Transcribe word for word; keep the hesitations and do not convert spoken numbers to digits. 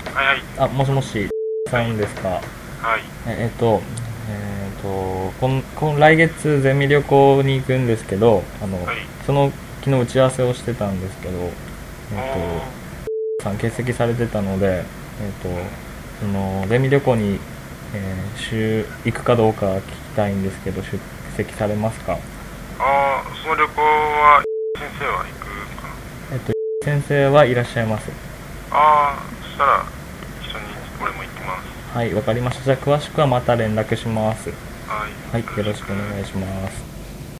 はいはい。 あ、もしもし、さんですか？ はい。 え、えっと、えっと、こん、こん来月ゼミ旅行に行くんですけど、あの、 はい。 その昨日打ち合わせをしてたんですけど、えっおー。 と、さん欠席されてたので、えっと、 うん。 そのゼミ旅行に、えー週行くかどうか聞きたいんですけど、出席されますか？ ああ、その旅行は、先生は行くかな？ えっと、先生はいらっしゃいます。 ああ、そしたら、一緒に俺も行きます。 はい、わかりました。じゃあ詳しくはまた連絡します。 はい。よはい、よろしろしく。 くお願いします。